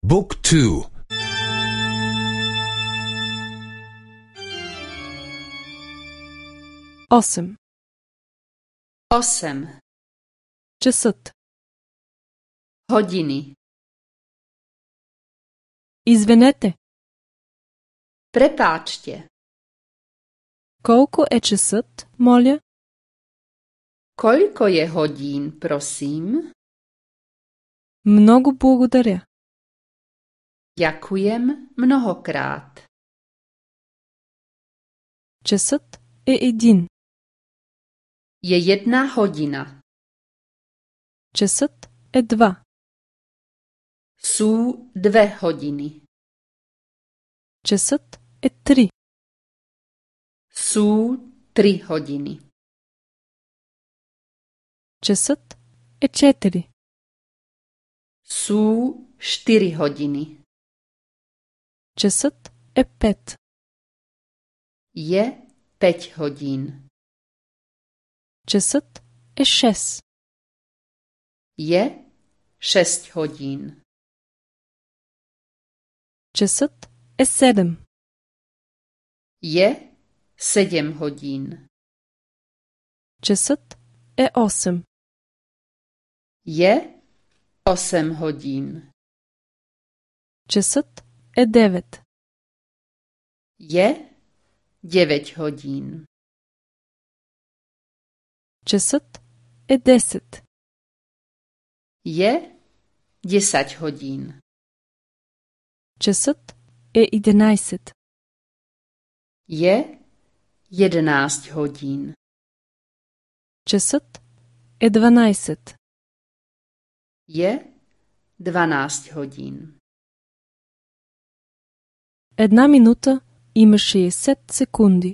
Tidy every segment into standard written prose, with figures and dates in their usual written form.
Book 2. 8. 8. Часът. Hodiny. Извинете, Prepáčte. колко е часът, моля? Koľko je hodín, prosím? Много благодаря. Ďakujem mnohokrát. Часът е 1. Je 1 hodina. Часът е 2. Sú 2 hodiny. Часът е 3. Sú 3 hodiny. Часът е 4. Sú 4 hodiny. Часът е 5. Je 5 hodín. Часът е 6. Je 6 hodín. Часът е 7. Je 7 hodín. Часът е 8. Je 8 hodín. Часът е 9. Je 9 hodín. Часът е 10. Je 10 hodín. Часът е 11. Je 11 hodín. Часът е 12. Je 12 hodín. 1 минута има 60 секунди.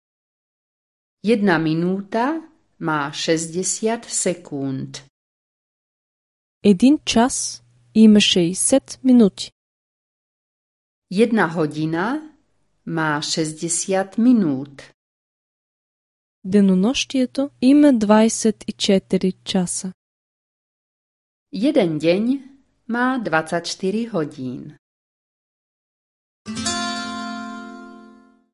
1 minuta má 60 sekúnd. 1 час има 60 минути. 1 hodina má 60 minút. Денонощието има 24 часа. Jeden deň má 24 hodín.